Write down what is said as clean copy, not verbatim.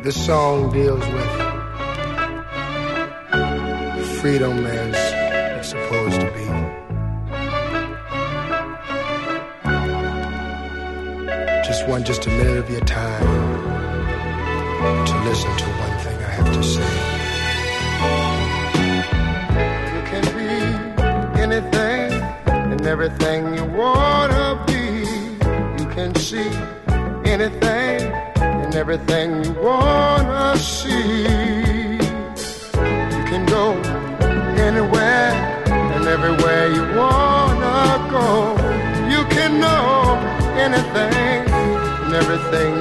This song deals with freedom as it's supposed to be. Just a minute of your time to listen to one thing I have to say. You can be anything and everything you wanna be. You can see anything and everything you wanna see. You can go anywhere and everywhere you wanna go. You can know anything and everything